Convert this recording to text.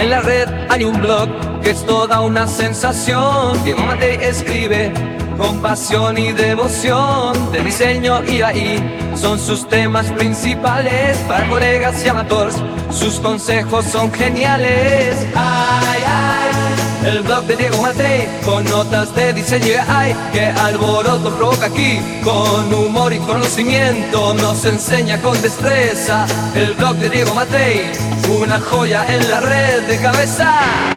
En la red hay un blog que es toda una sensación. Diego Matei escribe con pasión y devoción. De diseño y ahí son sus temas principales. Para colegas y amateurs sus consejos son geniales. Ay, ay, el blog de Diego Matei con notas de diseño y ay, que alboroto provoca aquí. Con humor y conocimiento nos enseña con destreza. El blog de Diego Matei, una joya en la red de cabeza.